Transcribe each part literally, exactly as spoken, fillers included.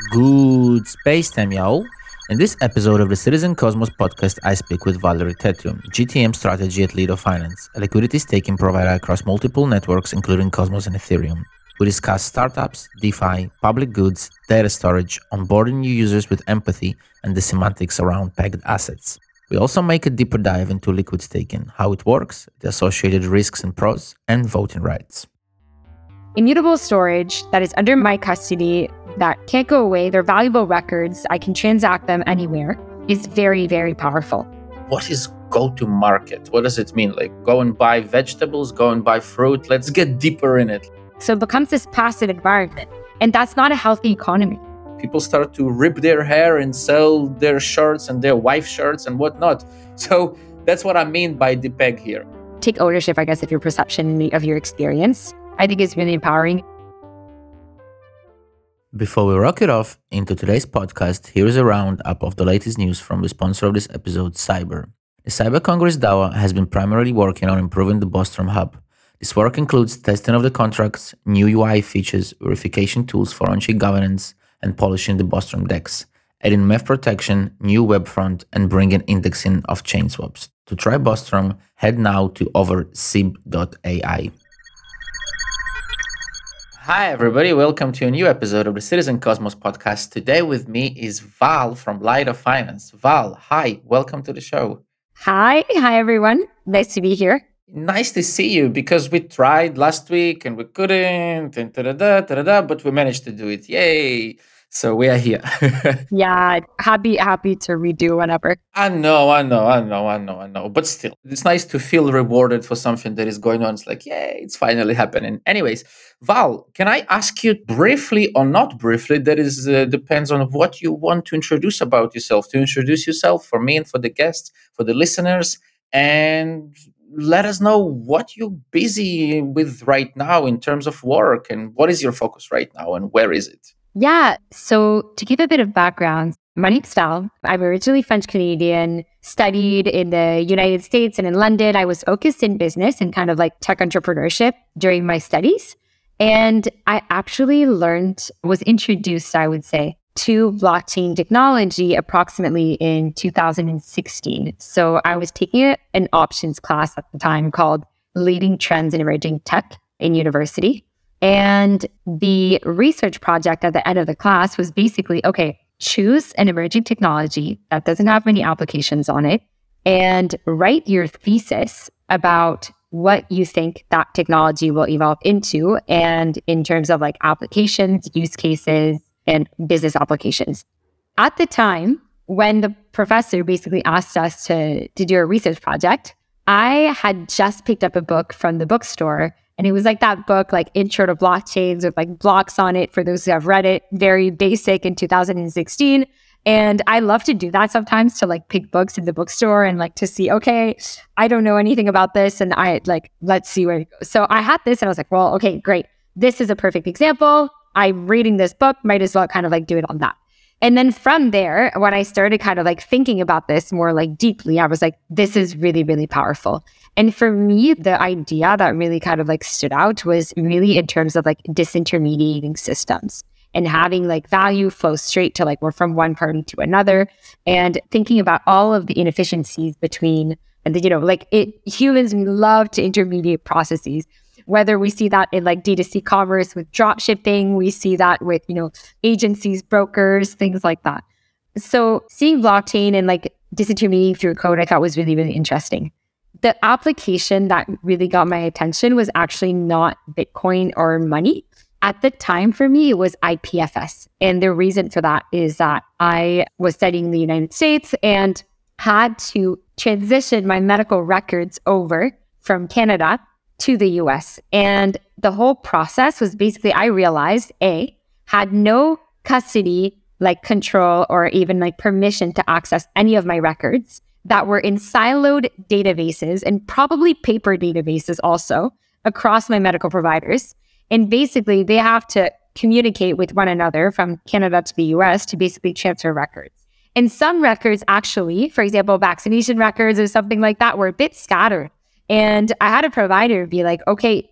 Good space time, y'all. In this episode of the Citizen Cosmos podcast, I speak with Valerie Tetrium, G T M strategy at Lido Finance, a liquidity staking provider across multiple networks, including Cosmos and Ethereum. We discuss startups, DeFi, public goods, data storage, onboarding new users with empathy, and the semantics around pegged assets. We also make a deeper dive into liquid staking, how it works, the associated risks and pros, and voting rights. Immutable storage that is under my custody, that can't go away, they're valuable records, I can transact them anywhere, is very, very powerful. What is go-to-market? What does it mean? Like, go and buy vegetables, go and buy fruit? Let's get deeper in it. So it becomes this passive environment, and that's not a healthy economy. People start to rip their hair and sell their shirts and their wife shirts and whatnot. So that's what I mean by the peg here. Take ownership, I guess, of your perception, of your experience. I think it's really empowering. Before we rock it off into today's podcast, here is a roundup of the latest news from the sponsor of this episode, Cyber. The Cyber Congress DAO has been primarily working on improving the Bostrom hub. This work includes testing of the contracts, new U I features, verification tools for on-chain governance, and polishing the Bostrom DEX, adding M E F protection, new web front, and bringing indexing of chain swaps. To try Bostrom, head now to oversib dot A I. Hi, everybody. Welcome to a new episode of the Citizen Cosmos podcast. Today with me is Val from Lido Finance. Val, hi. Welcome to the show. Hi. Hi, everyone. Nice to be here. Nice to see you, because we tried last week and we couldn't, and da-da-da, da-da-da, but we managed to do it. Yay. So we are here. Yeah, happy, happy to redo whenever. I know, I know, I know, I know, I know. But still, it's nice to feel rewarded for something that is going on. It's like, yay, it's finally happening. Anyways, Val, can I ask you briefly or not briefly? That is uh, depends on what you want to introduce about yourself. To introduce yourself for me and for the guests, for the listeners, and let us know what you're busy with right now in terms of work, and what is your focus right now, and where is it? Yeah. So to give a bit of background, my name's Val. I'm originally French-Canadian, studied in the United States and in London. I was focused in business and kind of like tech entrepreneurship during my studies. And I actually learned, was introduced, I would say, to blockchain technology approximately in two thousand sixteen. So I was taking an options class at the time called Leading Trends in Emerging Tech in university. And the research project at the end of the class was basically, okay, choose an emerging technology that doesn't have many applications on it and write your thesis about what you think that technology will evolve into, and in terms of like applications, use cases, and business applications. At the time, when the professor basically asked us to, to do a research project, I had just picked up a book from the bookstore. And it was like that book, like Intro to Blockchains, with like blocks on it for those who have read it, very basic in two thousand sixteen. And I love to do that sometimes, to like pick books in the bookstore and like to see, okay, I don't know anything about this. And I like, let's see where it goes. So I had this and I was like, well, okay, great. This is a perfect example. I'm reading this book, might as well kind of like do it on that. And then from there, when I started kind of like thinking about this more like deeply, I was like, this is really, really powerful. And for me, the idea that really kind of like stood out was really in terms of like disintermediating systems and having like value flow straight to like, we're from one party to another, and thinking about all of the inefficiencies between, and the, you know, like it, humans love to intermediate processes. Whether we see that in like D two C commerce with drop shipping, we see that with, you know, agencies, brokers, things like that. So seeing blockchain and like disintermediating through code, I thought was really, really interesting. The application that really got my attention was actually not Bitcoin or money. At the time for me, it was I P F S. And the reason for that is that I was studying in the United States and had to transition my medical records over from Canada to the U S. And the whole process was basically, I realized, A, had no custody, like control or even like permission to access any of my records that were in siloed databases and probably paper databases also across my medical providers. And basically they have to communicate with one another from Canada to the U S to basically transfer records. And some records actually, for example, vaccination records or something like that, were a bit scattered. And I had a provider be like, okay,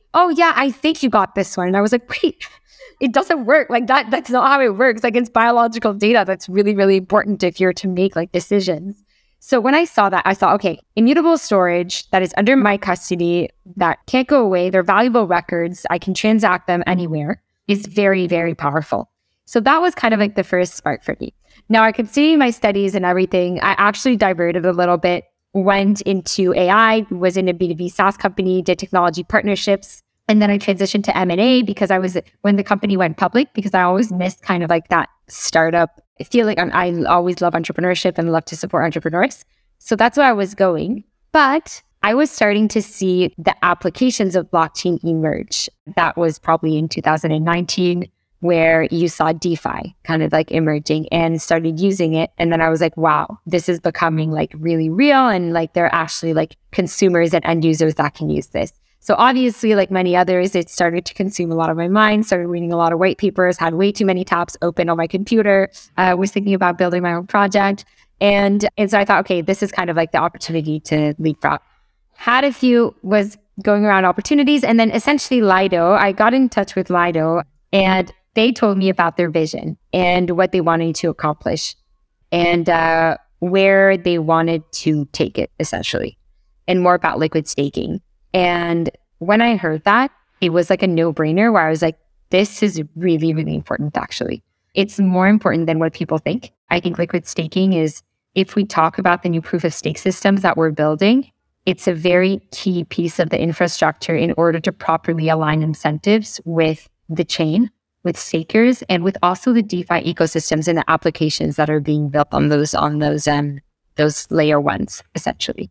oh yeah, I think you got this one. And I was like, wait, it doesn't work. Like that, that's not how it works. Like it's biological data. That's really, really important if you're to make like decisions. So when I saw that, I thought, okay, immutable storage that is under my custody, that can't go away. They're valuable records. I can transact them anywhere. Is very, very powerful. So that was kind of like the first spark for me. Now I could see my studies and everything. I actually diverted a little bit, went into A I, was in a B two B SaaS company, did technology partnerships. And then I transitioned to M and A because I was, when the company went public, because I always missed kind of like that startup. I feel like I'm, I always love entrepreneurship and love to support entrepreneurs. So that's where I was going. But I was starting to see the applications of blockchain emerge. That was probably in two thousand nineteen, where you saw DeFi kind of like emerging and started using it. And then I was like, wow, this is becoming like really real. And like there are actually like consumers and end users that can use this. So obviously, like many others, it started to consume a lot of my mind, started reading a lot of white papers, had way too many tabs open on my computer, uh, was thinking about building my own project. And, and so I thought, okay, this is kind of like the opportunity to leapfrog. Had a few, was going around opportunities. And then essentially Lido, I got in touch with Lido and they told me about their vision and what they wanted to accomplish and uh, where they wanted to take it, essentially, and more about liquid staking. And when I heard that, it was like a no-brainer where I was like, this is really, really important, actually. It's more important than what people think. I think liquid staking is, if we talk about the new proof of stake systems that we're building, it's a very key piece of the infrastructure in order to properly align incentives with the chain, with stakers, and with also the DeFi ecosystems and the applications that are being built on those on those um those layer ones, essentially.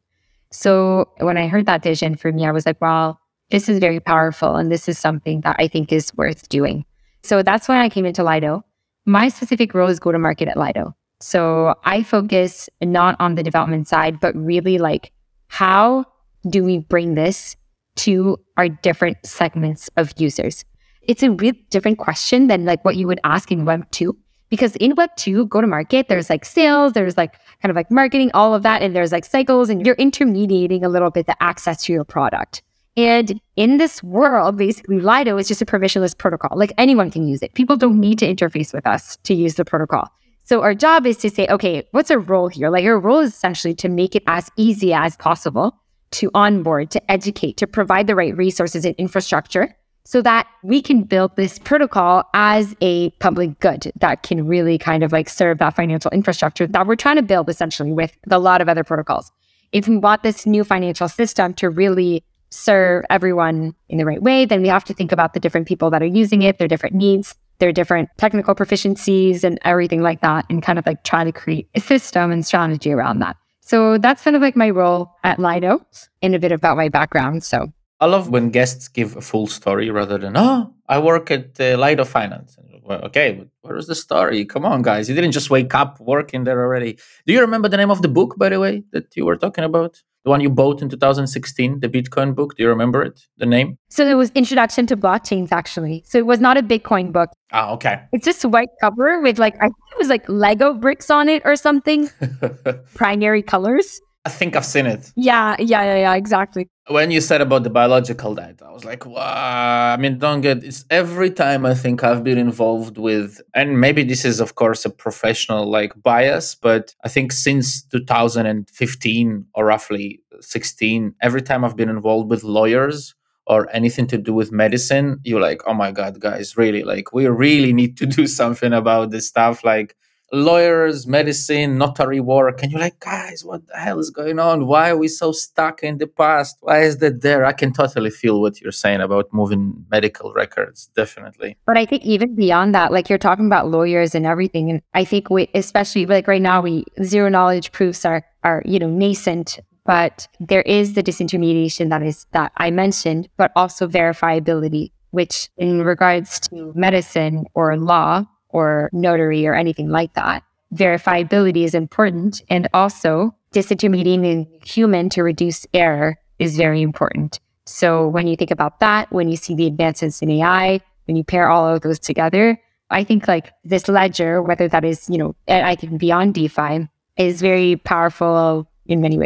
So when I heard that vision, for me, I was like, well, this is very powerful. And this is something that I think is worth doing. So that's when I came into Lido. My specific role is go-to-market at Lido. So I focus not on the development side, but really like, how do we bring this to our different segments of users? It's a really different question than like what you would ask in Web two. Because in Web two, go to market, there's like sales, there's like kind of like marketing, all of that. And there's like cycles and you're intermediating a little bit the access to your product. And in this world, basically Lido is just a permissionless protocol. Like anyone can use it. People don't need to interface with us to use the protocol. So our job is to say, okay, what's our role here? Like our role is essentially to make it as easy as possible to onboard, to educate, to provide the right resources and infrastructure so that we can build this protocol as a public good that can really kind of like serve that financial infrastructure that we're trying to build essentially with a lot of other protocols. If we want this new financial system to really serve everyone in the right way, then we have to think about the different people that are using it, their different needs, their different technical proficiencies and everything like that, and kind of like try to create a system and strategy around that. So that's kind of like my role at Lido and a bit about my background. So I love when guests give a full story rather than, oh, I work at uh, Lido Finance. Well, okay, but where is the story? Come on, guys. You didn't just wake up working there already. Do you remember the name of the book, by the way, that you were talking about? The one you bought in two thousand sixteen, the Bitcoin book. Do you remember it, the name? So it was Introduction to Blockchains, actually. So it was not a Bitcoin book. Ah, okay. It's just a white cover with like, I think it was like Lego bricks on it or something. Primary colors. I think I've seen it. Yeah, yeah, yeah, yeah, exactly. When you said about the biological data, I was like, wow. I mean, don't get it's every time I think I've been involved with, and maybe this is, of course, a professional like bias, but I think since two thousand fifteen or roughly sixteen, every time I've been involved with lawyers or anything to do with medicine, you're like, oh my God, guys, really, like, we really need to do something about this stuff. Like, lawyers, medicine, notary work, and you're like, guys, what the hell is going on? Why are we so stuck in the past? Why is that there? I can totally feel what you're saying about moving medical records, definitely. But I think even beyond that, like you're talking about lawyers and everything, and I think we, especially like right now, we zero knowledge proofs are are you know nascent, but there is the disintermediation that is that I mentioned, but also verifiability, which in regards to medicine or law or notary or anything like that, verifiability is important. And also disintermediating human to reduce error is very important. So when you think about that, when you see the advances in A I, when you pair all of those together, I think like this ledger, whether that is, you know, I think beyond DeFi, is very powerful in many ways.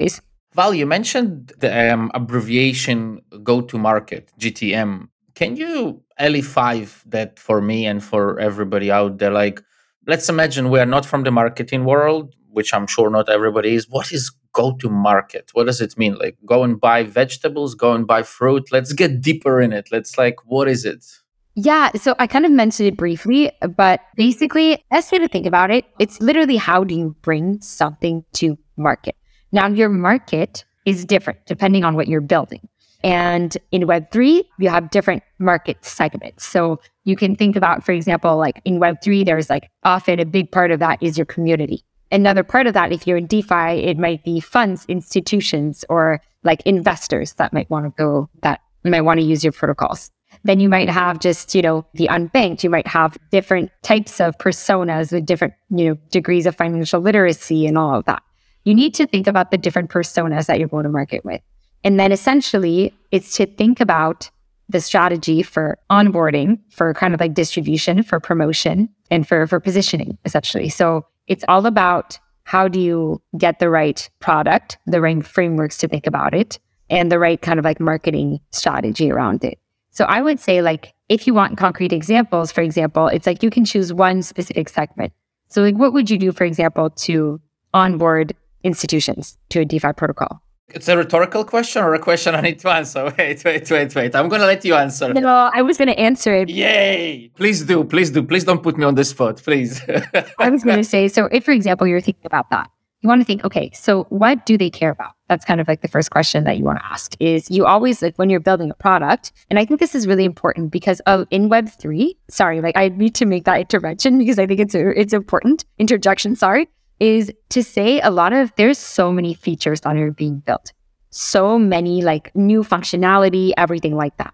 Val, you mentioned the um, abbreviation go to market, G T M. Can you L E five that for me and for everybody out there? Like, let's imagine we are not from the marketing world, which I'm sure not everybody is. What is go to market? What does it mean? Like, go and buy vegetables, go and buy fruit. Let's get deeper in it. Let's like, what is it? Yeah, so I kind of mentioned it briefly, but basically, best way to think about it, it's literally how do you bring something to market? Now, your market is different depending on what you're building. And in Web three, you have different market segments. So you can think about, for example, like in Web three, there's like often a big part of that is your community. Another part of that, if you're in DeFi, it might be funds, institutions, or like investors that might want to go, that might want to use your protocols. Then you might have just, you know, the unbanked. You might have different types of personas with different, you know, degrees of financial literacy and all of that. You need to think about the different personas that you're going to market with. And then essentially, it's to think about the strategy for onboarding, for kind of like distribution, for promotion, and for, for positioning, essentially. So it's all about how do you get the right product, the right frameworks to think about it, and the right kind of like marketing strategy around it. So I would say, like, if you want concrete examples, for example, it's like you can choose one specific segment. So like, what would you do, for example, to onboard institutions to a DeFi protocol? It's a rhetorical question or a question I need to answer? Wait, wait, wait, wait. I'm going to let you answer. No, I was going to answer it. Yay! Please do, please do. Please don't put me on the spot, please. I was going to say, so if, for example, you're thinking about that, you want to think, okay, so what do they care about? That's kind of like the first question that you want to ask is you always, like when you're building a product, and I think this is really important because of in Web three, sorry, like I need to make that intervention because I think it's a, it's important, interjection, sorry, is to say a lot of, there's so many features that are being built. So many like new functionality, everything like that.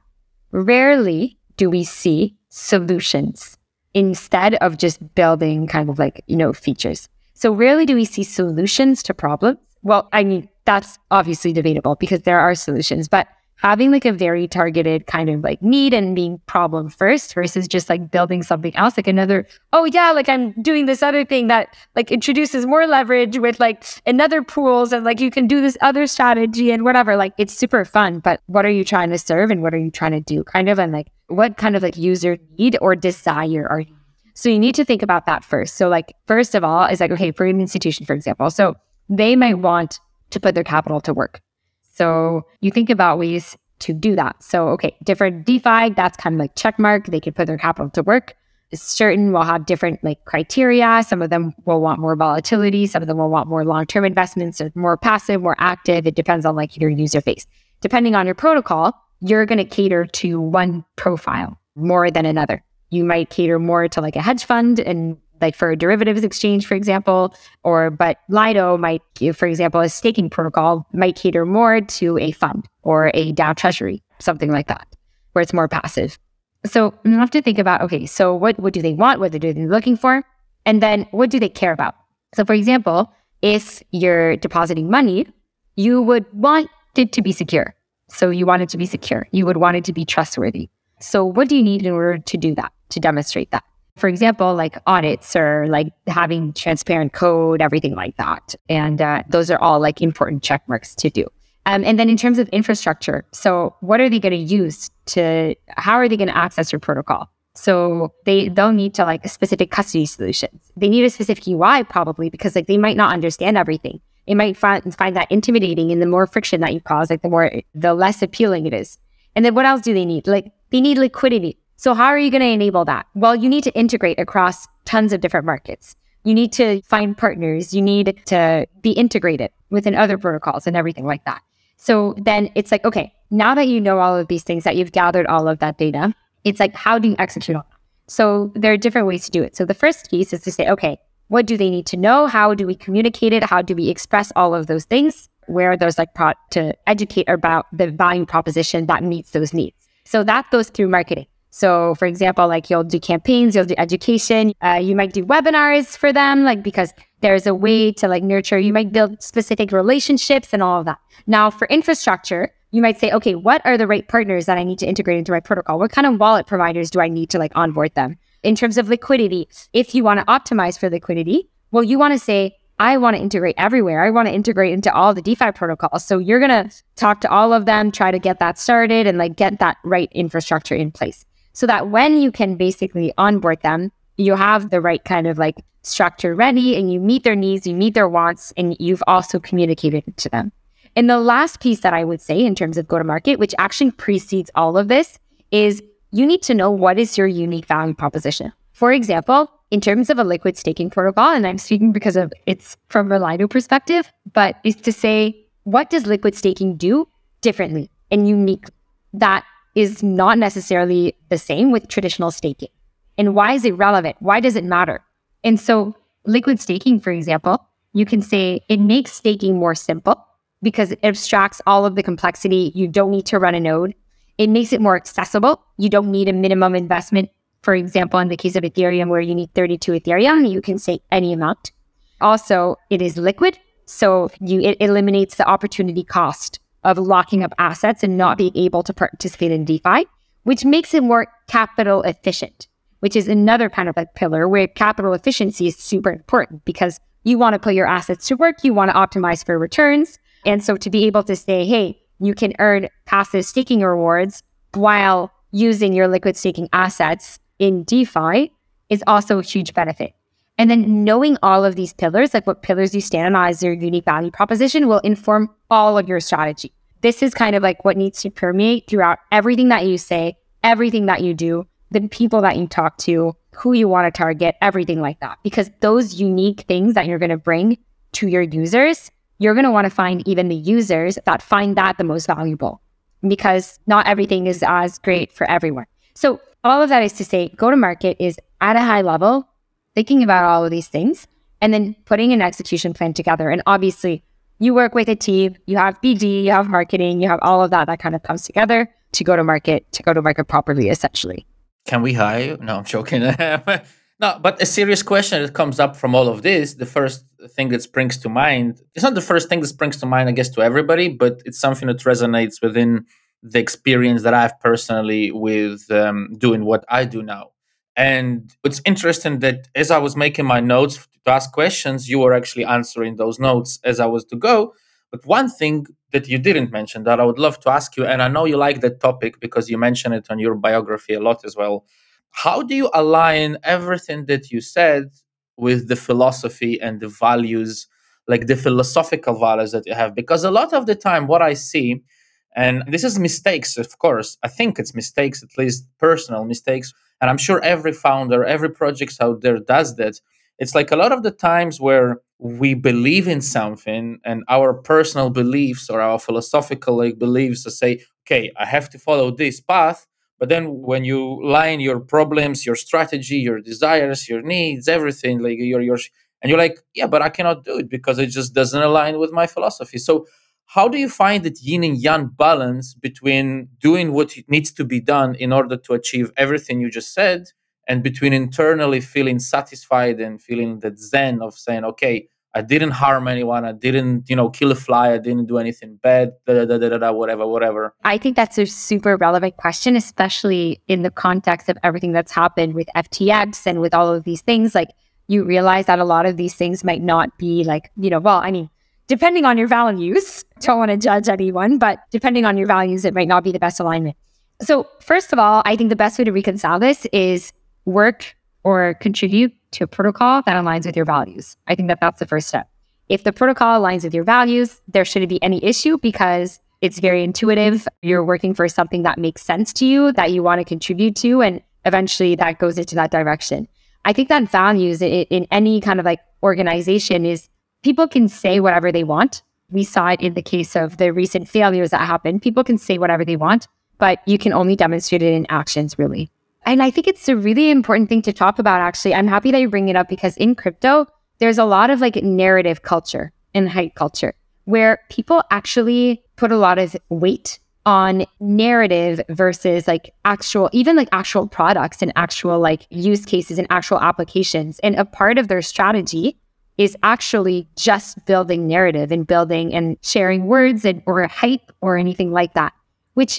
Rarely do we see solutions instead of just building kind of like, you know, features. So rarely do we see solutions to problems. Well, I mean, that's obviously debatable because there are solutions, but having like a very targeted kind of like need and being problem first versus just like building something else, like another, oh yeah, like I'm doing this other thing that like introduces more leverage with like another pools and like you can do this other strategy and whatever, like it's super fun, but what are you trying to serve and what are you trying to do kind of, and like what kind of like user need or desire are you? So you need to think about that first. So like, first of all, is like, okay, for an institution, for example, so they might want to put their capital to work. So you think about ways to do that. So, okay, different DeFi, that's kind of like check mark. They can put their capital to work. Certain will have different like criteria. Some of them will want more volatility. Some of them will want more long-term investments or more passive, more active. It depends on like your user base. Depending on your protocol, you're going to cater to one profile more than another. You might cater more to like a hedge fund and like for a derivatives exchange, for example, or but Lido might, for example, a staking protocol might cater more to a fund or a DAO treasury, something like that, where it's more passive. So you have to think about, okay, so what, what do they want? What are they looking for? And then what do they care about? So for example, if you're depositing money, you would want it to be secure. So you want it to be secure. You would want it to be trustworthy. So what do you need in order to do that, to demonstrate that? For example, like audits or like having transparent code, everything like that. And uh, those are all like important check marks to do. Um, and then in terms of infrastructure, so what are they going to use to, how are they going to access your protocol? So they, they'll need to like specific custody solutions. They need a specific U I probably because like they might not understand everything. They might find, find that intimidating, and the more friction that you cause, like the more, the less appealing it is. And then what else do they need? Like they need liquidity. So how are you going to enable that? Well, you need to integrate across tons of different markets. You need to find partners. You need to be integrated within other protocols and everything like that. So then it's like, okay, now that you know all of these things, that you've gathered all of that data, it's like, how do you execute on that? So there are different ways to do it. So the first piece is to say, okay, what do they need to know? How do we communicate it? How do we express all of those things? Where are those like pro- to educate about the value proposition that meets those needs? So that goes through marketing. So for example, like you'll do campaigns, you'll do education, uh, you might do webinars for them, like because there's a way to like nurture, you might build specific relationships and all of that. Now for infrastructure, you might say, okay, what are the right partners that I need to integrate into my protocol? What kind of wallet providers do I need to like onboard them? In terms of liquidity, if you want to optimize for liquidity, well, you want to say, I want to integrate everywhere. I want to integrate into all the DeFi protocols. So you're going to talk to all of them, try to get that started and like get that right infrastructure in place so that when you can basically onboard them, you have the right kind of like structure ready and you meet their needs, you meet their wants, and you've also communicated it to them. And the last piece that I would say in terms of go-to-market, which actually precedes all of this, is you need to know what is your unique value proposition. For example, in terms of a liquid staking protocol, and I'm speaking because of it's from a Lido perspective, but is to say, what does liquid staking do differently and unique that is not necessarily the same with traditional staking? And why is it relevant? Why does it matter? And so liquid staking, for example, you can say it makes staking more simple because it abstracts all of the complexity. You don't need to run a node. It makes it more accessible. You don't need a minimum investment. For example, in the case of Ethereum, where you need thirty-two Ethereum, you can say any amount. Also, it is liquid. So you it eliminates the opportunity cost of locking up assets and not being able to participate in DeFi, which makes it more capital efficient, which is another kind of like pillar where capital efficiency is super important because you want to put your assets to work. You want to optimize for returns. And so to be able to say, hey, you can earn passive staking rewards while using your liquid staking assets in DeFi is also a huge benefit. And then knowing all of these pillars, like what pillars you stand on as your unique value proposition, will inform all of your strategy. This is kind of like what needs to permeate throughout everything that you say, everything that you do, the people that you talk to, who you want to target, everything like that. Because those unique things that you're going to bring to your users, you're going to want to find even the users that find that the most valuable, because not everything is as great for everyone. So all of that is to say, go-to-market is at a high level, thinking about all of these things, and then putting an execution plan together. And obviously, you work with a team, you have B D, you have marketing, you have all of that that kind of comes together to go to market, to go to market properly, essentially. Can we hire you? No, I'm joking. No, but a serious question that comes up from all of this, the first thing that springs to mind, it's not the first thing that springs to mind, I guess, to everybody, but it's something that resonates within the experience that I have personally with um, doing what I do now. And it's interesting that as I was making my notes to ask questions, you were actually answering those notes as I was to go. But one thing that you didn't mention that I would love to ask you, and I know you like that topic because you mention it on your biography a lot as well. How do you align everything that you said with the philosophy and the values, like the philosophical values that you have? Because a lot of the time what I see, and this is mistakes, of course, I think it's mistakes, at least personal mistakes, and I'm sure every founder, every project out there does that. It's like a lot of the times where we believe in something and our personal beliefs or our philosophical like beliefs to say, okay, I have to follow this path. But then when you line your problems, your strategy, your desires, your needs, everything, like your, your, and you're like, yeah, but I cannot do it because it just doesn't align with my philosophy. So how do you find that yin and yang balance between doing what needs to be done in order to achieve everything you just said, and between internally feeling satisfied and feeling that zen of saying, okay, I didn't harm anyone, I didn't, you know, kill a fly, I didn't do anything bad, da, da, da, da, da, whatever, whatever. I think that's a super relevant question, especially in the context of everything that's happened with F T X and with all of these things. Like, you realize that a lot of these things might not be like, you know, well, I mean, depending on your values, don't want to judge anyone, but depending on your values, it might not be the best alignment. So first of all, I think the best way to reconcile this is work or contribute to a protocol that aligns with your values. I think that that's the first step. If the protocol aligns with your values, there shouldn't be any issue because it's very intuitive. You're working for something that makes sense to you, that you want to contribute to, and eventually that goes into that direction. I think that values in, in any kind of like organization is people can say whatever they want. We saw it in the case of the recent failures that happened. People can say whatever they want, but you can only demonstrate it in actions, really. And I think it's a really important thing to talk about, actually. I'm happy that you bring it up because in crypto, there's a lot of like narrative culture and hype culture where people actually put a lot of weight on narrative versus like actual, even like actual products and actual like use cases and actual applications. And a part of their strategy is actually just building narrative and building and sharing words and or hype or anything like that, which is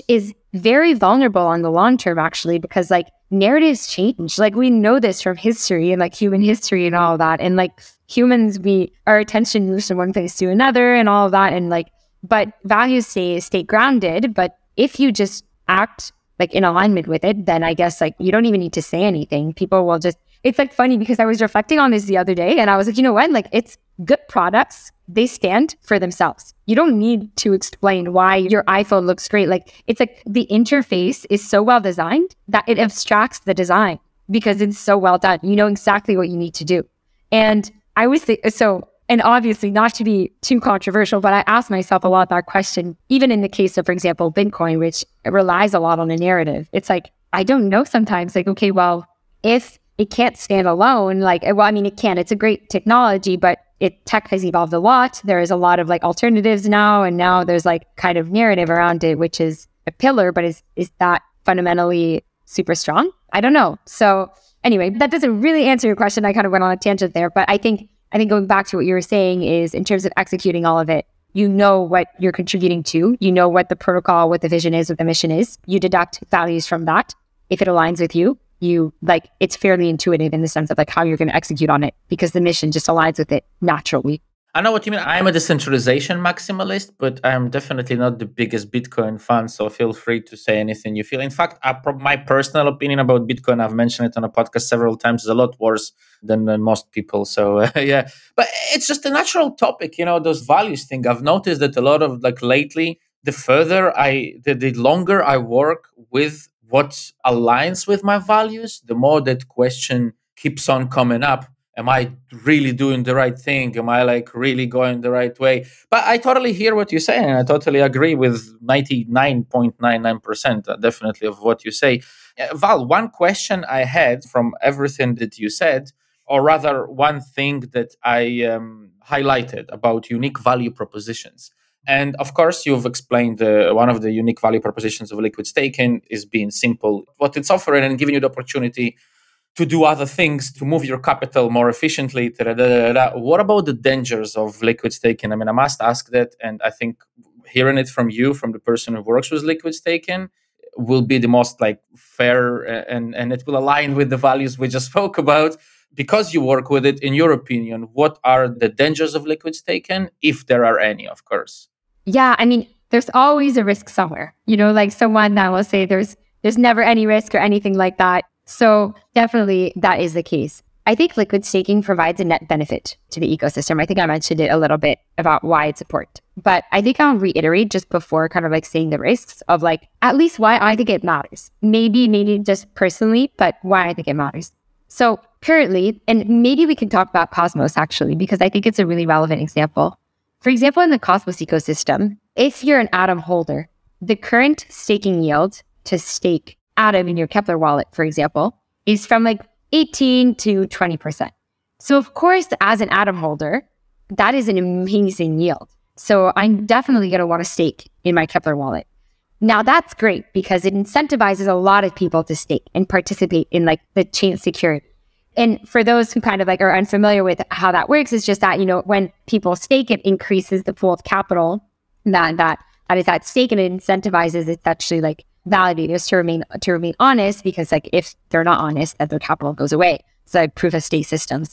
very vulnerable on the long term, actually, because like narratives change. Like we know this from history and like human history and all of that. And like humans, we, our attention moves from one place to another and all of that. And like, but values stay, stay grounded. But if you just act like in alignment with it, then I guess like you don't even need to say anything. People will just, it's like funny because I was reflecting on this the other day and I was like, you know what? Like it's good products. They stand for themselves. You don't need to explain why your iPhone looks great. Like it's like the interface is so well designed that it abstracts the design because it's so well done. You know exactly what you need to do. And I was think so, and obviously not to be too controversial, but I asked myself a lot that question, even in the case of, for example, Bitcoin, which relies a lot on a narrative. It's like, I don't know sometimes like, okay, well, if it can't stand alone, like, well, I mean, it can, it's a great technology, but it tech has evolved a lot. There is a lot of like alternatives now. And now there's like kind of narrative around it, which is a pillar, but is, is that fundamentally super strong? I don't know. So anyway, that doesn't really answer your question. I kind of went on a tangent there, but I think, I think going back to what you were saying is in terms of executing all of it, you know what you're contributing to, you know what the protocol, what the vision is, what the mission is, you deduct values from that. If it aligns with you, you like, it's fairly intuitive in the sense of like how you're going to execute on it because the mission just aligns with it naturally. I know what you mean. I'm a decentralization maximalist, but I'm definitely not the biggest Bitcoin fan. So feel free to say anything you feel. In fact, I, my personal opinion about Bitcoin, I've mentioned it on a podcast several times, is a lot worse than, than most people. So uh, yeah, but it's just a natural topic, you know, those values thing. I've noticed that a lot of like lately, the further I, the, the longer I work with what aligns with my values, the more that question keeps on coming up. Am I really doing the right thing? Am I like really going the right way? But I totally hear what you're saying. I totally agree with ninety-nine point nine nine percent definitely of what you say. Uh, Val, one question I had from everything that you said, or rather one thing that I um, highlighted about unique value propositions. And of course, you've explained uh, one of the unique value propositions of liquid staking is being simple, what it's offering and giving you the opportunity to do other things, to move your capital more efficiently. Da, da, da, da. What about the dangers of liquid staking? I mean, I must ask that. And I think hearing it from you, from the person who works with liquid staking, will be the most like fair and, and it will align with the values we just spoke about. Because you work with it, in your opinion, what are the dangers of liquid staking, if there are any, of course? Yeah, I mean, there's always a risk somewhere. You know, like someone that will say there's there's never any risk or anything like that. So definitely that is the case. I think liquid staking provides a net benefit to the ecosystem. I think I mentioned it a little bit about why it's important. But I think I'll reiterate just before kind of like saying the risks of like, at least why I think it matters. Maybe, maybe just personally, but why I think it matters. So currently, and maybe we can talk about Cosmos actually, because I think it's a really relevant example. For example, in the Cosmos ecosystem, if you're an Atom holder, the current staking yield to stake Atom in your Keplr wallet, for example, is from like eighteen to twenty percent. So of course, as an Atom holder, that is an amazing yield. So I'm definitely going to want to stake in my Keplr wallet. Now that's great because it incentivizes a lot of people to stake and participate in like the chain security. And for those who kind of like are unfamiliar with how that works, it's just that, you know, when people stake, it increases the pool of capital that that, that is at stake, and it incentivizes it's actually like validators to remain to remain honest, because like if they're not honest, then their capital goes away. So like proof of stake systems.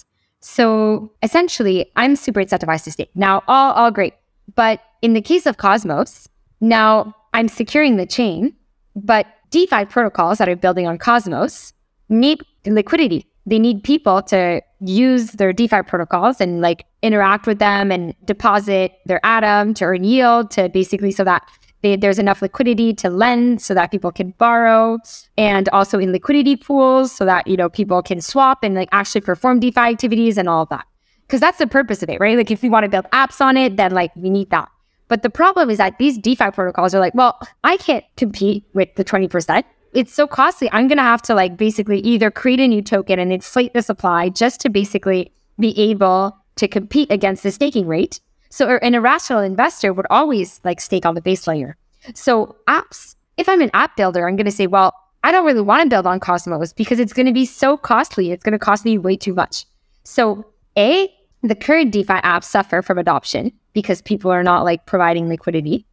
So essentially, I'm super incentivized to stake. Now, all all great. But in the case of Cosmos, now I'm securing the chain, but DeFi protocols that are building on Cosmos need liquidity. They need people to use their DeFi protocols and like interact with them and deposit their Atom to earn yield, to basically so that they, there's enough liquidity to lend so that people can borrow, and also in liquidity pools so that, you know, people can swap and like actually perform DeFi activities and all of that. Because that's the purpose of it, right? Like if we want to build apps on it, then like we need that. But the problem is that these DeFi protocols are like, well, I can't compete with the twenty percent. It's so costly. I'm going to have to like basically either create a new token and inflate the supply just to basically be able to compete against the staking rate. So an irrational investor would always like stake on the base layer. So apps, if I'm an app builder, I'm going to say, well, I don't really want to build on Cosmos because it's going to be so costly. It's going to cost me way too much. So A, the current DeFi apps suffer from adoption because people are not like providing liquidity.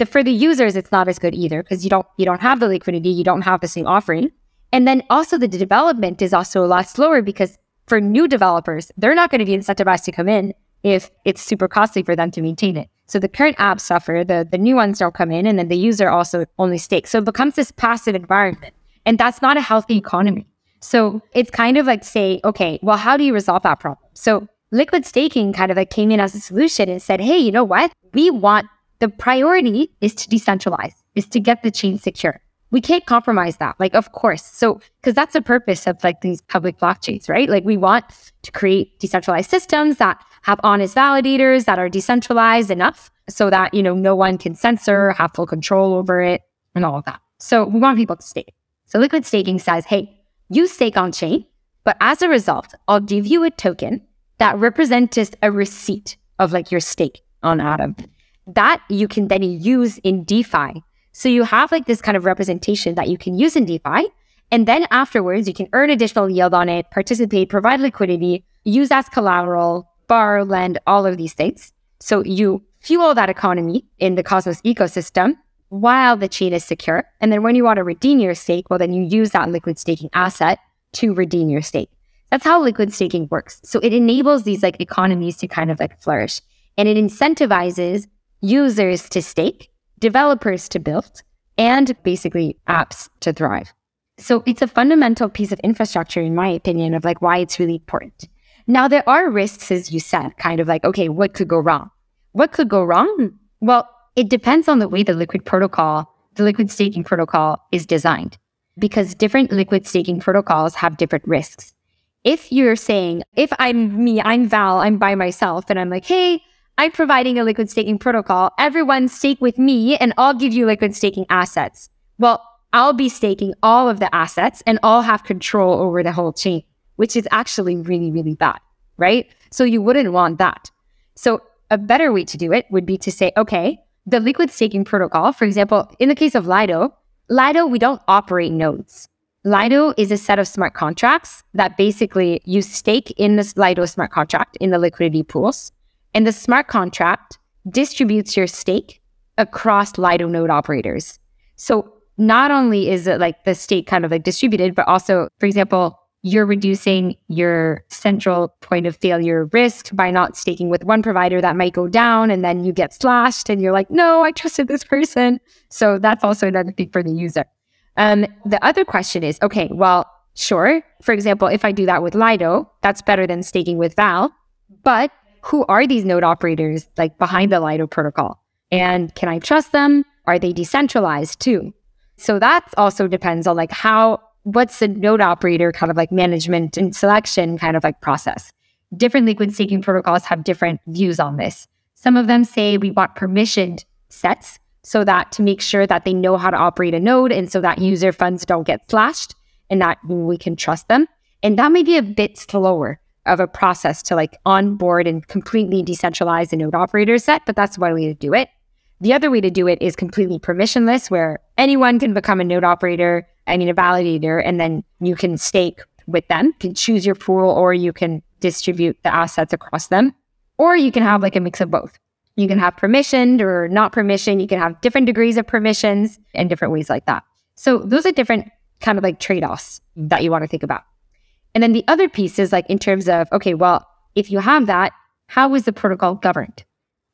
the, for the users, it's not as good either because you don't you don't have the liquidity, you don't have the same offering. And then also the development is also a lot slower because for new developers, they're not going to be incentivized to come in if it's super costly for them to maintain it. So the current apps suffer, the, the new ones don't come in, and then the user also only stakes. So it becomes this passive environment. And that's not a healthy economy. So it's kind of like say, okay, well, how do you resolve that problem? So liquid staking kind of like came in as a solution and said, hey, you know what? We want, the priority is to decentralize, is to get the chain secure. We can't compromise that. Like, of course. So, because that's the purpose of like these public blockchains, right? Like we want to create decentralized systems that have honest validators that are decentralized enough so that, you know, no one can censor, have full control over it and all of that. So we want people to stake. So liquid staking says, hey, you stake on chain, but as a result, I'll give you a token that represents just a receipt of like your stake on Atom that you can then use in DeFi. So you have like this kind of representation that you can use in DeFi. And then afterwards, you can earn additional yield on it, participate, provide liquidity, use as collateral, borrow, lend, all of these things. So you fuel that economy in the Cosmos ecosystem while the chain is secure. And then when you want to redeem your stake, well, then you use that liquid staking asset to redeem your stake. That's how liquid staking works. So it enables these like economies to kind of like flourish. And it incentivizes users to stake, developers to build, and basically apps to thrive. So it's a fundamental piece of infrastructure, in my opinion, of like why it's really important. Now, there are risks, as you said, kind of like, okay, what could go wrong? What could go wrong? Well, it depends on the way the liquid protocol, the liquid staking protocol is designed, because different liquid staking protocols have different risks. If you're saying, if I'm me, I'm Val, I'm by myself, and I'm like, hey, I'm providing a liquid staking protocol, everyone stake with me and I'll give you liquid staking assets. Well, I'll be staking all of the assets and I'll have control over the whole chain, which is actually really, really bad, right? So you wouldn't want that. So a better way to do it would be to say, okay, the liquid staking protocol, for example, in the case of Lido, Lido, we don't operate nodes. Lido is a set of smart contracts that basically you stake in this Lido smart contract in the liquidity pools. And the smart contract distributes your stake across Lido node operators. So not only is it like the stake kind of like distributed, but also, for example, you're reducing your central point of failure risk by not staking with one provider that might go down and then you get slashed and you're like, no, I trusted this person. So that's also another thing for the user. Um, the other question is, okay, well, sure. For example, if I do that with Lido, that's better than staking with Val. But who are these node operators like behind the Lido protocol? And can I trust them? Are they decentralized too? So that also depends on like how, what's the node operator kind of like management and selection kind of like process. Different liquid staking protocols have different views on this. Some of them say we want permissioned sets so that to make sure that they know how to operate a node and so that user funds don't get slashed and that we can trust them. And that may be a bit slower of a process to like onboard and completely decentralize a node operator set, but that's one way to do it. The other way to do it is completely permissionless, where anyone can become a node operator, I mean a validator, and then you can stake with them, you can choose your pool, or you can distribute the assets across them, or you can have like a mix of both. You can have permissioned or not permissioned, you can have different degrees of permissions and different ways like that. So those are different kind of like trade-offs that you want to think about. And then the other piece is like in terms of, okay, well, if you have that, how is the protocol governed?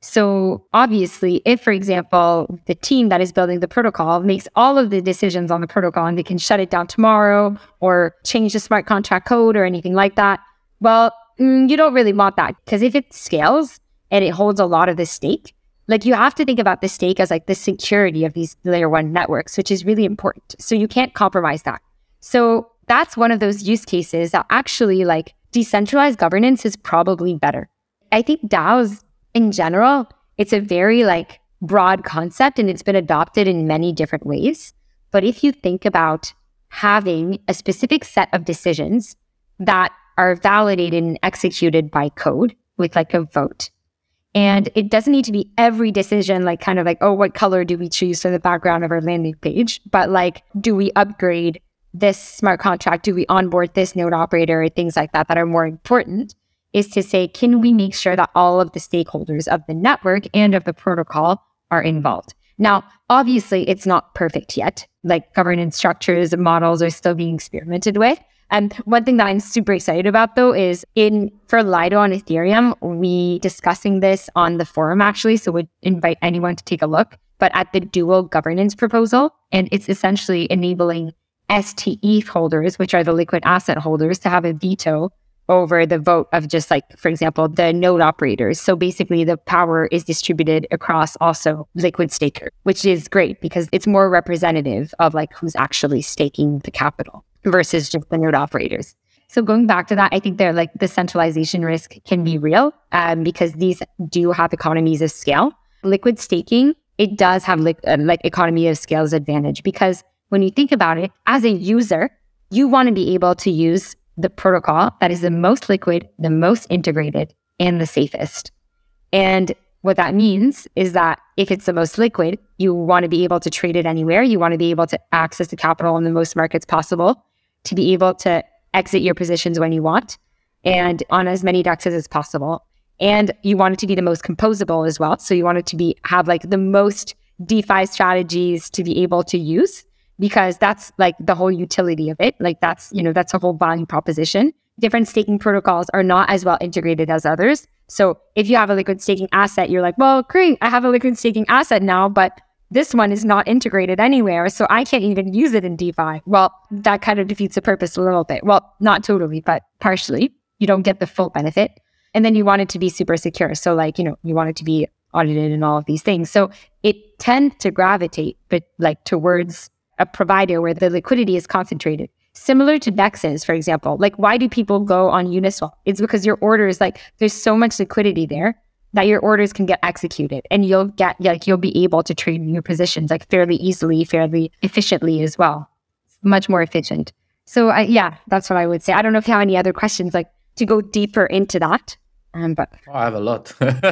So obviously, if, for example, the team that is building the protocol makes all of the decisions on the protocol and they can shut it down tomorrow or change the smart contract code or anything like that, well, mm, you don't really want that, because if it scales and it holds a lot of the stake, like you have to think about the stake as like the security of these layer one networks, which is really important. So you can't compromise that. So that's one of those use cases that actually like decentralized governance is probably better. I think DAOs in general, it's a very like broad concept and it's been adopted in many different ways. But if you think about having a specific set of decisions that are validated and executed by code with like a vote, and it doesn't need to be every decision, like kind of like, oh, what color do we choose for the background of our landing page? But like, do we upgrade this smart contract? Do we onboard this node operator? Things like that that are more important, is to say, can we make sure that all of the stakeholders of the network and of the protocol are involved? Now, obviously, it's not perfect yet. Like governance structures and models are still being experimented with. And one thing that I'm super excited about, though, is in for Lido on Ethereum, we discussing this on the forum, actually. So would invite anyone to take a look. But at the dual governance proposal, and it's essentially enabling S T E T H holders, which are the liquid asset holders, to have a veto over the vote of just like, for example, the node operators. So basically the power is distributed across also liquid staker, which is great because it's more representative of like who's actually staking the capital versus just the node operators. So going back to that, I think they're like the centralization risk can be real um, because these do have economies of scale. Liquid staking, it does have like, uh, like economy of scale's advantage because when you think about it, as a user, you want to be able to use the protocol that is the most liquid, the most integrated, and the safest. And what that means is that if it's the most liquid, you want to be able to trade it anywhere. You want to be able to access the capital in the most markets possible, to be able to exit your positions when you want, and on as many D E Xs as possible. And you want it to be the most composable as well. So you want it to be have like the most DeFi strategies to be able to use, because that's like the whole utility of it. Like that's, you know, that's a whole value proposition. Different staking protocols are not as well integrated as others. So if you have a liquid staking asset, you're like, well, great, I have a liquid staking asset now, but this one is not integrated anywhere, so I can't even use it in DeFi. Well, that kind of defeats the purpose a little bit. Well, not totally, but partially. You don't get the full benefit. And then you want it to be super secure. So like, you know, you want it to be audited and all of these things. So it tends to gravitate, but like towards a provider where the liquidity is concentrated. Similar to D E Xs, for example. Like, why do people go on Uniswap? It's because your orders, like, there's so much liquidity there that your orders can get executed, and you'll get, like, you'll be able to trade your positions, like, fairly easily, fairly efficiently as well. It's much more efficient. So, I, yeah, that's what I would say. I don't know if you have any other questions, like, to go deeper into that. Um, but oh, I have a lot.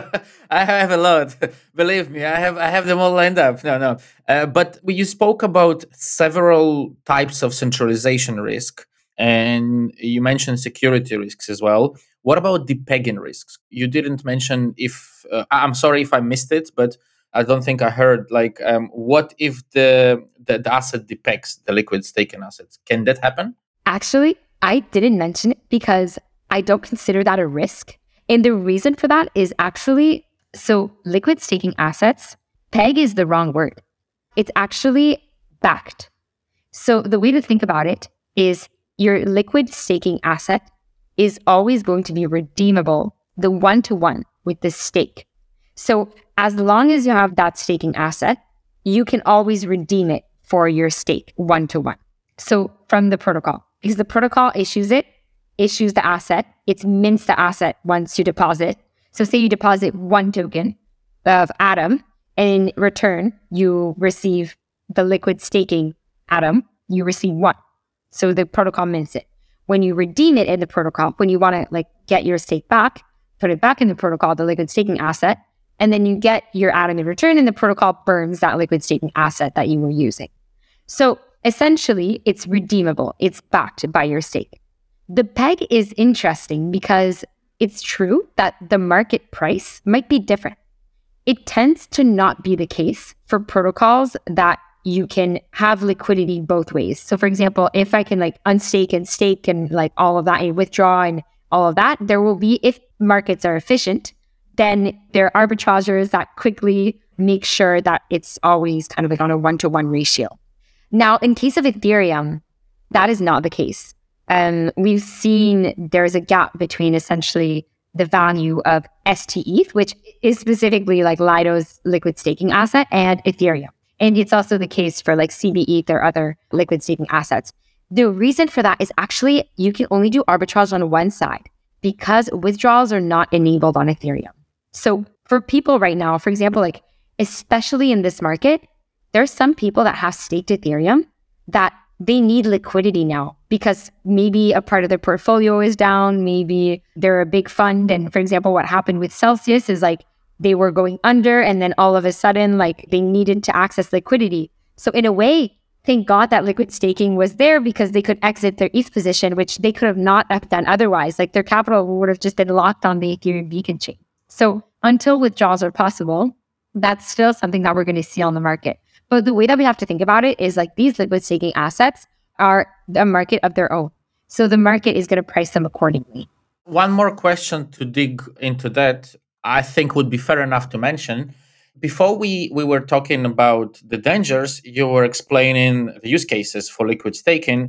I have a lot. Believe me, I have I have them all lined up. No, no. Uh, but you spoke about several types of centralization risk, and you mentioned security risks as well. What about depegging risks? You didn't mention if. Uh, I'm sorry if I missed it, but I don't think I heard. Like, um, what if the, the the asset depegs, the liquid staking assets? Can that happen? Actually, I didn't mention it because I don't consider that a risk. And the reason for that is actually, so liquid staking assets, peg is the wrong word. It's actually backed. So the way to think about it is your liquid staking asset is always going to be redeemable, the one-to-one with the stake. So as long as you have that staking asset, you can always redeem it for your stake one-to-one. So from the protocol, because the protocol issues it, issues the asset, it's mints the asset once you deposit. So say you deposit one token of Atom, and in return, you receive the liquid staking Atom, you receive one. So the protocol mints it. When you redeem it in the protocol, when you want to like get your stake back, put it back in the protocol, the liquid staking asset, and then you get your Atom in return, and the protocol burns that liquid staking asset that you were using. So essentially, it's redeemable. It's backed by your stake. The peg is interesting because it's true that the market price might be different. It tends to not be the case for protocols that you can have liquidity both ways. So for example, if I can like unstake and stake and like all of that and withdraw and all of that, there will be, if markets are efficient, then there are arbitrageurs that quickly make sure that it's always kind of like on a one-to-one ratio. Now, in case of Ethereum, that is not the case. Um, we've seen there's a gap between essentially the value of S T E T H, which is specifically like Lido's liquid staking asset, and Ethereum. And it's also the case for like C B E T H or other liquid staking assets. The reason for that is actually you can only do arbitrage on one side because withdrawals are not enabled on Ethereum. So for people right now, for example, like especially in this market, there's some people that have staked Ethereum that they need liquidity now because maybe a part of their portfolio is down, maybe they're a big fund. And for example, what happened with Celsius is like they were going under and then all of a sudden, like they needed to access liquidity. So in a way, thank God that liquid staking was there because they could exit their E T H position, which they could have not have done otherwise. Like their capital would have just been locked on the Ethereum beacon chain. So until withdrawals are possible, that's still something that we're going to see on the market. But the way that we have to think about it is like these liquid staking assets are a market of their own. So the market is going to price them accordingly. One more question to dig into that, I think would be fair enough to mention. Before we, we were talking about the dangers, you were explaining the use cases for liquid staking,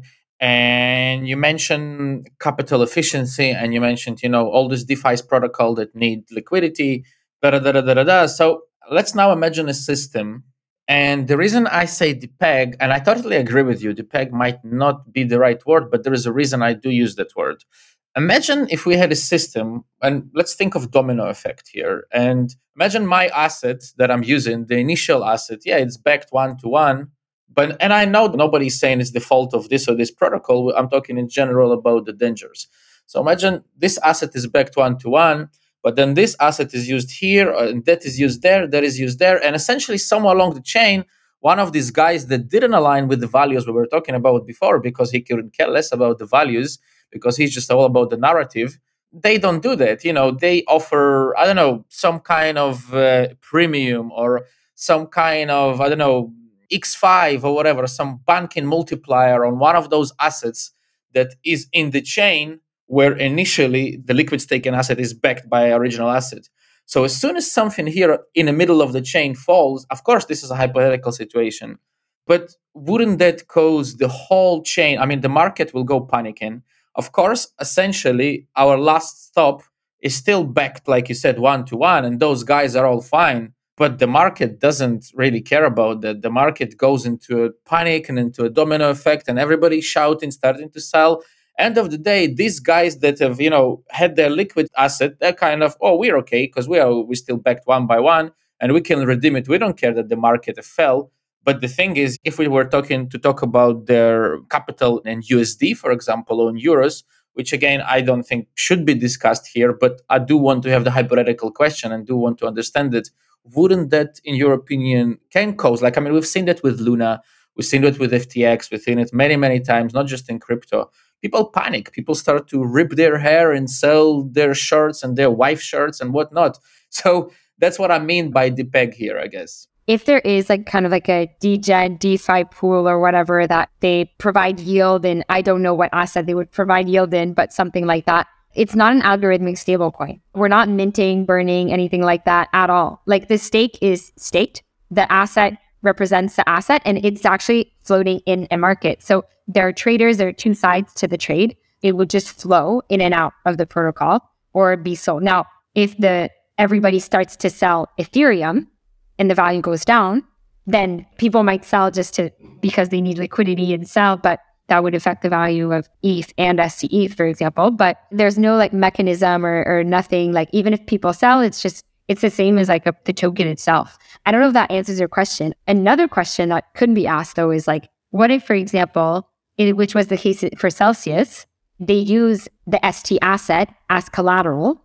and you mentioned capital efficiency, and you mentioned, you know, all these DeFi protocol that need liquidity, da da da da da da. So let's now imagine a system. And the reason I say DePeg, and I totally agree with you, DePeg might not be the right word, but there is a reason I do use that word. Imagine if we had a system, and let's think of domino effect here. And imagine my asset that I'm using, the initial asset, yeah, it's backed one to one. But and I know nobody's saying it's the fault of this or this protocol. I'm talking in general about the dangers. So imagine this asset is backed one to one, but then this asset is used here, and that is used there, that is used there, and essentially somewhere along the chain, one of these guys that didn't align with the values we were talking about before, because he couldn't care less about the values, because he's just all about the narrative. They don't do that. You know, they offer, I don't know, some kind of uh, premium or some kind of, I don't know, X five or whatever, some banking multiplier on one of those assets that is in the chain where initially the liquid staking asset is backed by original asset. So as soon as something here in the middle of the chain falls, of course, this is a hypothetical situation, but wouldn't that cause the whole chain? I mean, the market will go panicking. Of course, essentially, our last stop is still backed, like you said, one to one, and those guys are all fine. But the market doesn't really care about that. The market goes into a panic and into a domino effect, and everybody shouting, starting to sell. End of the day, these guys that have, you know, had their liquid asset, they're kind of, oh, we're okay because we are we still backed one by one, and we can redeem it. We don't care that the market fell. But the thing is, if we were talking to talk about their capital in U S D, for example, or in euros, which again, I don't think should be discussed here, but I do want to have the hypothetical question and do want to understand it. Wouldn't that, in your opinion, can cause, like, I mean, we've seen that with Luna, we've seen it with F T X, we've seen it many, many times, not just in crypto. People panic. People start to rip their hair and sell their shirts and their wife shirts and whatnot. So that's what I mean by the peg here, I guess. If there is like kind of like a degen, DeFi pool or whatever that they provide yield in, I don't know what asset they would provide yield in, but something like that, it's not an algorithmic stablecoin. We're not minting, burning, anything like that at all. Like the stake is staked. The asset represents the asset and it's actually floating in a market. So there are traders, there are two sides to the trade. It will just flow in and out of the protocol or be sold. Now, if the everybody starts to sell Ethereum, and the value goes down, then people might sell just to because they need liquidity and sell, but that would affect the value of E T H and S C E T H, for example. But there's no like mechanism or, or nothing. Like even if people sell, it's just, it's the same as like a, the token itself. I don't know if that answers your question. Another question that couldn't be asked though is like, what if, for example, in, which was the case for Celsius, they use the S T asset as collateral.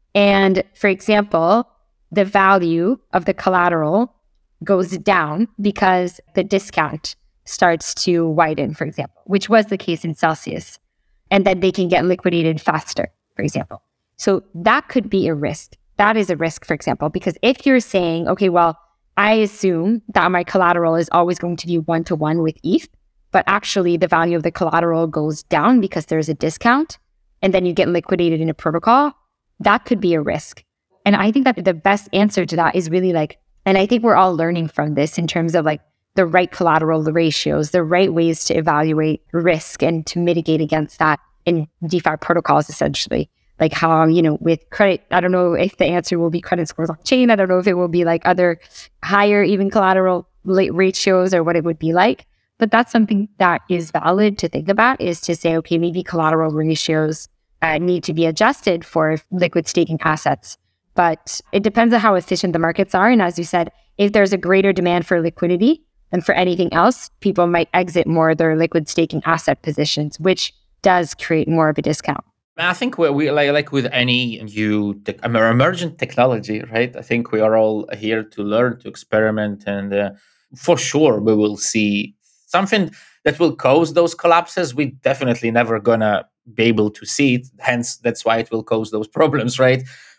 And for example, the value of the collateral goes down because the discount starts to widen, for example, which was the case in Celsius. And then they can get liquidated faster, for example. So that could be a risk. That is a risk, for example, because if you're saying, okay, well, I assume that my collateral is always going to be one-to-one with E T H, but actually the value of the collateral goes down because there's a discount, and then you get liquidated in a protocol, that could be a risk. And I think that the best answer to that is really like, and I think we're all learning from this in terms of like the right collateral ratios, the right ways to evaluate risk and to mitigate against that in DeFi protocols, essentially. Like how, you know, with credit, I don't know if the answer will be credit scores on chain. I don't know if it will be like other higher even collateral ratios or what it would be like. But that's something that is valid to think about, is to say, okay, maybe collateral ratios uh, need to be adjusted for liquid staking assets. But it depends on how efficient the markets are. And as you said, if there's a greater demand for liquidity than for anything else, people might exit more of their liquid staking asset positions, which does create more of a discount. I think we, we like, like with any new te- emergent technology, right? I think we are all here to learn, to experiment, and uh, for sure we will see something that will cause those collapses. We definitely never gonna be able to see it. Hence, that's why it will cause those problems, right?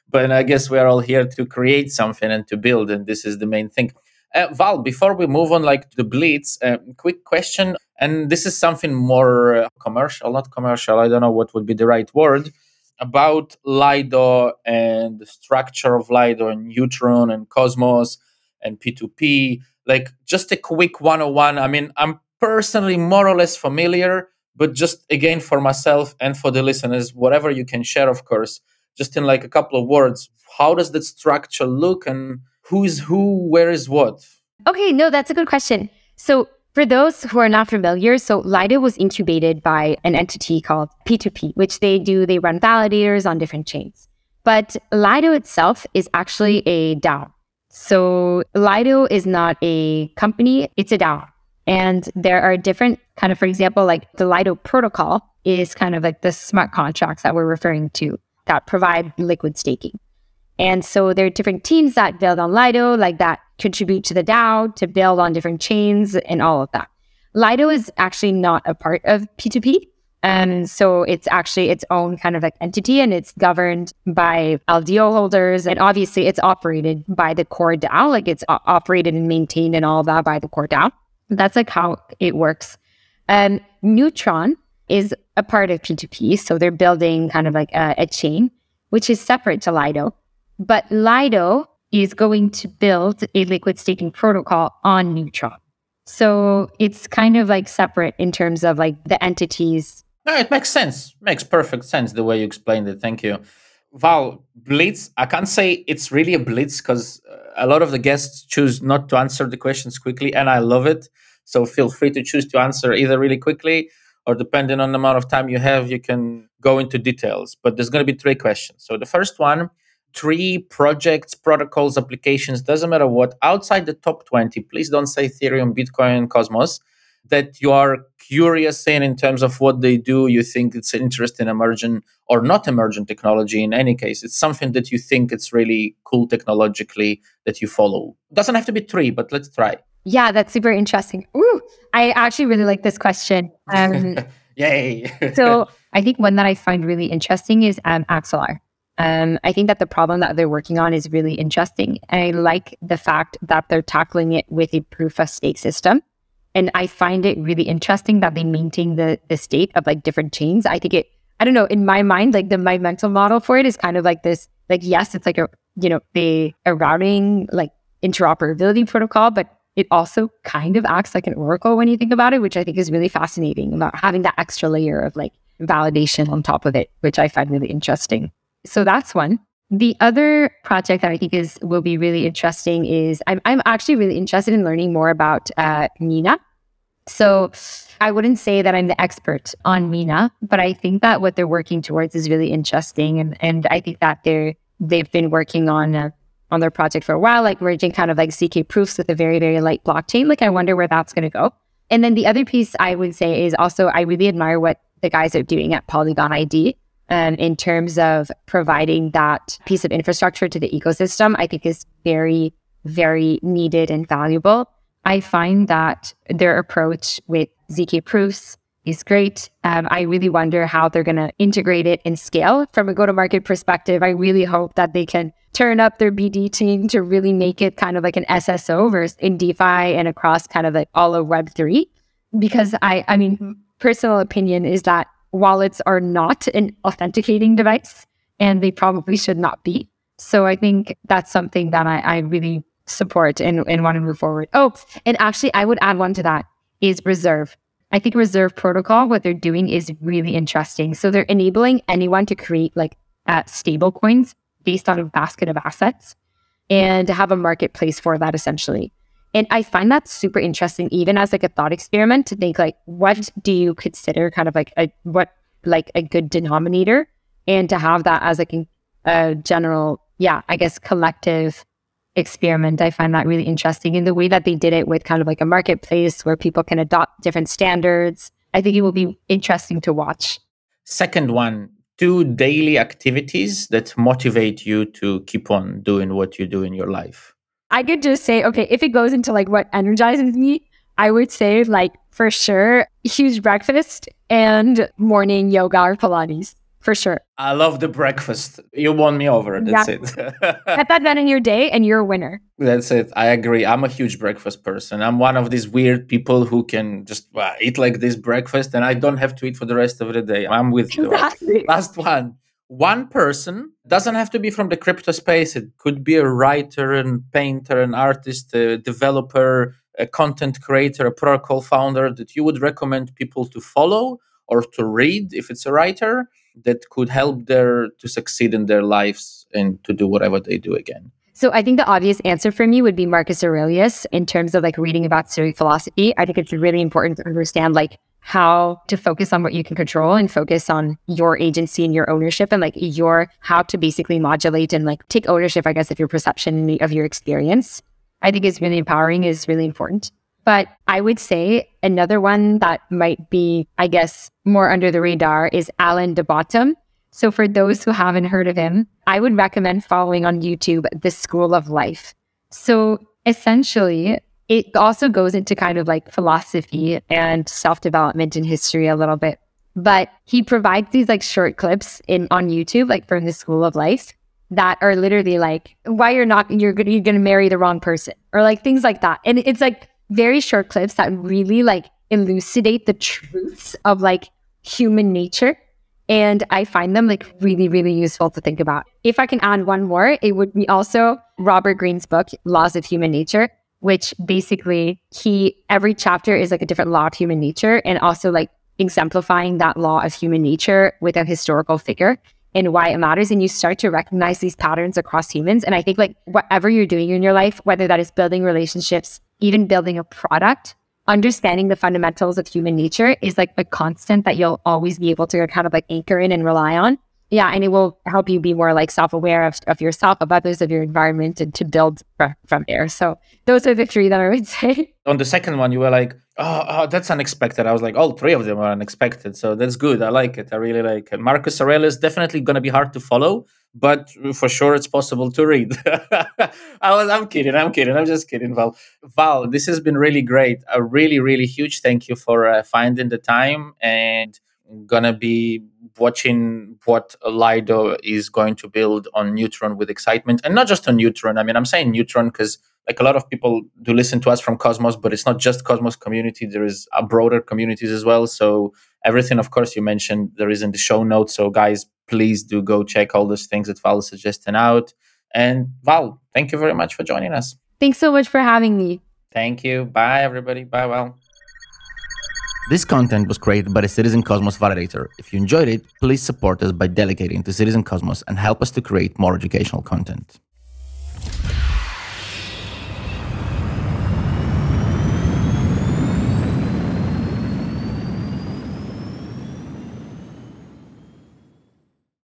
But I guess we're all here to create something and to build, and this is the main thing. Uh, Val, before we move on, like to the Blitz, uh, quick question, and this is something more uh, commercial, not commercial. I don't know what would be the right word about Lido and the structure of Lido and Neutron and Cosmos and P two P. Like just a quick one oh one. I mean, I'm personally more or less familiar, but just again for myself and for the listeners, whatever you can share, of course, just in like a couple of words, how does that structure look and who is who, where is what? Okay, no, that's a good question. So for those who are not familiar, so Lido was incubated by an entity called P two P, which they do, they run validators on different chains. But Lido itself is actually a DAO. So Lido is not a company, it's a DAO. And there are different kind of, for example, like the Lido protocol is kind of like the smart contracts that we're referring to that provide liquid staking. And so there are different teams that build on Lido, like that contribute to the DAO to build on different chains and all of that. Lido is actually not a part of P two P. And so it's actually its own kind of like entity, and it's governed by L D O holders. And obviously it's operated by the core DAO, like it's o- operated and maintained and all of that by the core DAO. That's like how it works. Um, Neutron is a part of P two P. So they're building kind of like a, a chain, which is separate to Lido. But Lido is going to build a liquid staking protocol on Neutron. So it's kind of like separate in terms of like the entities. No, it makes sense. Makes perfect sense the way you explained it. Thank you. Val, Blitz, I can't say it's really a Blitz because a lot of the guests choose not to answer the questions quickly, and I love it. So feel free to choose to answer either really quickly or depending on the amount of time you have, you can go into details. But there's going to be three questions. So the first one, three projects, protocols, applications, doesn't matter what, outside the top twenty, please don't say Ethereum, Bitcoin, Cosmos, that you are curious in in terms of what they do, you think it's an interesting emergent or not emergent technology. In any case, it's something that you think it's really cool technologically that you follow. Doesn't have to be three, but let's try. Yeah, that's super interesting. Ooh, I actually really like this question. Um, Yay. so I think one that I find really interesting is um, Axelar. Um, I think that the problem that they're working on is really interesting. I like the fact that they're tackling it with a proof of stake system. And I find it really interesting that they maintain the the state of like different chains. I think it, I don't know, in my mind, like the my mental model for it is kind of like this, like, yes, it's like a, you know, a, a routing, like interoperability protocol, but it also kind of acts like an oracle when you think about it, which I think is really fascinating about having that extra layer of like validation on top of it, which I find really interesting. So that's one. The other project that I think is will be really interesting is I'm I'm actually really interested in learning more about uh, Mina. So I wouldn't say that I'm the expert on Mina, but I think that what they're working towards is really interesting, and and I think that they're they've been working on uh, on their project for a while, like merging kind of like Z K proofs with a very very light blockchain. Like I wonder where that's going to go. And then the other piece I would say is also I really admire what the guys are doing at Polygon I D. Um, in terms of providing that piece of infrastructure to the ecosystem, I think is very, very needed and valuable. I find that their approach with Z K proofs is great. Um, I really wonder how they're going to integrate it and scale from a go-to-market perspective. I really hope that they can turn up their B D team to really make it kind of like an S S O versus in DeFi and across kind of like all of Web three. Because I, I mean, personal opinion is that wallets are not an authenticating device, and they probably should not be. So I think that's something that I, I really support and, and want to move forward. Oh, and actually I would add one to that is Reserve. I think Reserve protocol, what they're doing is really interesting. So they're enabling anyone to create like uh, stable coins based on a basket of assets and to have a marketplace for that essentially. And I find that super interesting, even as like a thought experiment to think like, what do you consider kind of like a, what, like a good denominator, and to have that as like a, a general, yeah, I guess collective experiment. I find that really interesting in the way that they did it with kind of like a marketplace where people can adopt different standards. I think it will be interesting to watch. Second one, two daily activities that motivate you to keep on doing what you do in your life. I could just say, okay, if it goes into like what energizes me, I would say like for sure, huge breakfast and morning yoga or Pilates for sure. I love the breakfast. You won me over. That's Yeah. it. Get that done in your day and you're a winner. That's it. I agree. I'm a huge breakfast person. I'm one of these weird people who can just uh, eat like this breakfast and I don't have to eat for the rest of the day. I'm with you. Exactly. Last one. One person doesn't have to be from the crypto space. It could be a writer, and painter, an artist, a developer, a content creator, a protocol founder that you would recommend people to follow or to read if it's a writer that could help their to succeed in their lives and to do whatever they do again. So I think the obvious answer for me would be Marcus Aurelius in terms of like reading about Stoic philosophy. I think it's really important to understand like how to focus on what you can control and focus on your agency and your ownership and like your how to basically modulate and like take ownership, I guess, of your perception of your experience. I think is really empowering, is really important. But I would say another one that might be, I guess, more under the radar is Alan de Botton. So for those who haven't heard of him, I would recommend following on YouTube The School of Life. So essentially, it also goes into kind of like philosophy and self-development and history a little bit. But he provides these like short clips in on YouTube, like from The School of Life, that are literally like, why you're not, you're gonna, you're gonna marry the wrong person, or like things like that. And it's like very short clips that really like elucidate the truths of like human nature. And I find them like really, really useful to think about. If I can add one more, it would be also Robert Greene's book, Laws of Human Nature, which basically he, every chapter is like a different law of human nature and also like exemplifying that law of human nature with a historical figure and why it matters. And you start to recognize these patterns across humans. And I think like whatever you're doing in your life, whether that is building relationships, even building a product, understanding the fundamentals of human nature is like a constant that you'll always be able to kind of like anchor in and rely on. Yeah, and it will help you be more like self-aware of, of yourself, of others, of your environment, and to build fr- from there. So those are the three that I would say. On the second one, you were like, oh, oh, that's unexpected. I was like, all three of them are unexpected. So that's good. I like it. I really like it. Marcus Aurelius, definitely going to be hard to follow, but for sure it's possible to read. I was, I'm kidding. I'm kidding. I'm just kidding, Val. Val, this has been really great. A really, really huge thank you for uh, finding the time, and gonna be watching what Lido is going to build on Neutron with excitement, and not just on Neutron. I mean, I'm saying Neutron because like a lot of people do listen to us from Cosmos, but it's not just Cosmos community. There is a broader communities as well. So everything, of course, you mentioned there is in the show notes. So guys, please do go check all those things that Val is suggesting out. And Val, thank you very much for joining us. Thanks so much for having me. Thank you. Bye, everybody. Bye, Val. This content was created by the Citizen Cosmos Validator. If you enjoyed it, please support us by delegating to Citizen Cosmos and help us to create more educational content.